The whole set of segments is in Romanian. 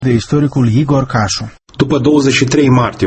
de istoricul Igor Cașu. După 23 martie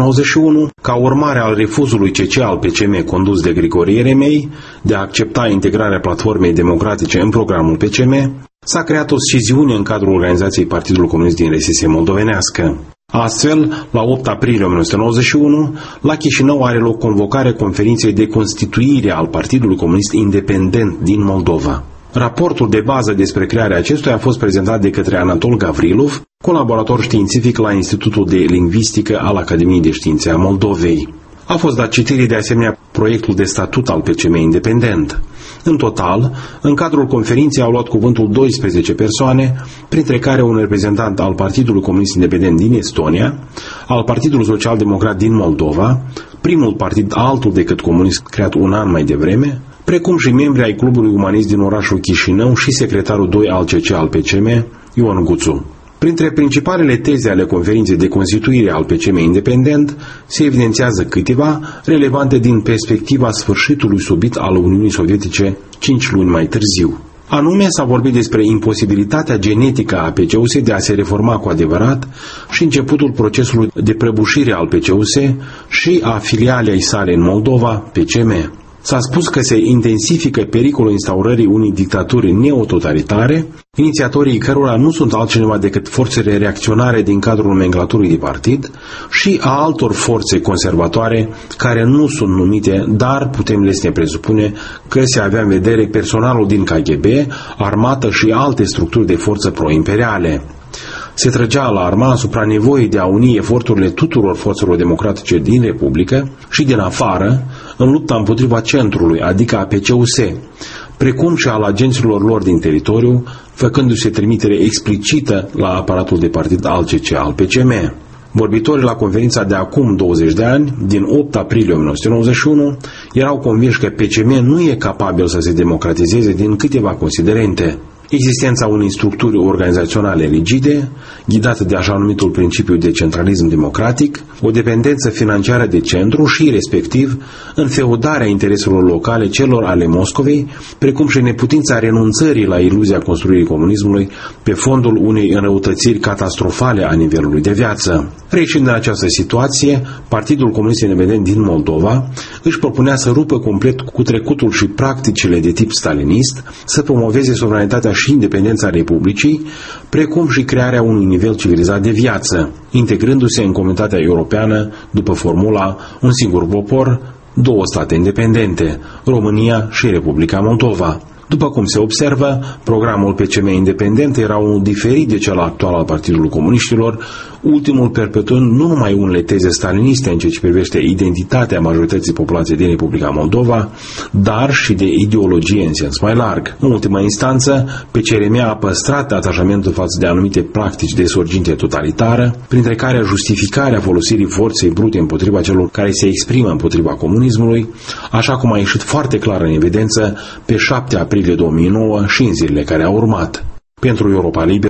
1991, ca urmare al refuzului CC al PCM condus de Grigore Remei de a accepta integrarea platformei democratice în programul PCM, s-a creat o sciziune în cadrul organizației Partidului Comunist din RSS moldovenească. Astfel, la 8 aprilie 1991, la Chișinău are loc convocarea conferinței de constituire al Partidului Comunist Independent din Moldova. Raportul de bază despre crearea acestuia a fost prezentat de către Anatol Gavrilov, colaborator științific la Institutul de Lingvistică al Academiei de Științe a Moldovei. A fost dat citire de asemenea proiectul de statut al PCM Independent. În total, în cadrul conferinței au luat cuvântul 12 persoane, printre care un reprezentant al Partidului Comunist Independent din Estonia, al Partidului Social Democrat din Moldova, primul partid altul decât comunist creat un an mai devreme, precum și membri ai Clubului Umanist din orașul Chișinău și secretarul 2 al CC al PCM, Ion Guțu. Printre principalele teze ale conferinței de constituire al PCM Independent se evidențiază câteva relevante din perspectiva sfârșitului subit al Uniunii Sovietice 5 luni mai târziu. Anume, s-a vorbit despre imposibilitatea genetică a PCUS de a se reforma cu adevărat și începutul procesului de prăbușire al PCUS și a filialei sale în Moldova, PCM. S-a spus că se intensifică pericolul instaurării unei dictaturi neototalitare, inițiatorii cărora nu sunt altcineva decât forțele reacționare din cadrul nomenclaturii de partid și a altor forțe conservatoare care nu sunt numite, dar putem lesne presupune că se avea în vedere personalul din KGB, armată și alte structuri de forță pro-imperiale. Se trăgea alarma asupra nevoii de a uni eforturile tuturor forțelor democratice din Republică și din afară în lupta împotriva centrului, adică a PCUS, precum și al agenților lor din teritoriu, făcându-se trimitere explicită la aparatul de partid al CC al PCM. Vorbitorii la conferința de acum 20 de ani, din 8 aprilie 1991, erau convinși că PCM nu e capabil să se democratizeze din câteva considerente. Existența unei structuri organizaționale rigide, ghidată de așa numitul principiu de centralism democratic, o dependență financiară de centru și, respectiv, înfeudarea intereselor locale celor ale Moscovei, precum și neputința renunțării la iluzia construirii comunismului pe fondul unei înrăutățiri catastrofale a nivelului de viață. Reieșind din această situație, Partidul Comunist Independent din Moldova își propunea să rupă complet cu trecutul și practicile de tip stalinist, să promoveze suveranitatea și independența Republicii, precum și crearea unui nivel civilizat de viață, integrându-se în comunitatea europeană după formula un singur popor, două state independente, România și Republica Moldova. După cum se observă, programul PCM Independent era unul diferit de cel actual al Partidului Comuniștilor, ultimul perpetuând nu numai unele teze staliniste în ceea ce privește identitatea majorității populației din Republica Moldova, dar și de ideologie în sens mai larg. În ultima instanță, PCRM a păstrat atașamentul față de anumite practici de sorginte totalitară, printre care justificarea folosirii forței brute împotriva celor care se exprimă împotriva comunismului, așa cum a ieșit foarte clar în evidență pe 7 aprilie 2009 și în zilele care au urmat. Pentru Europa Liberă,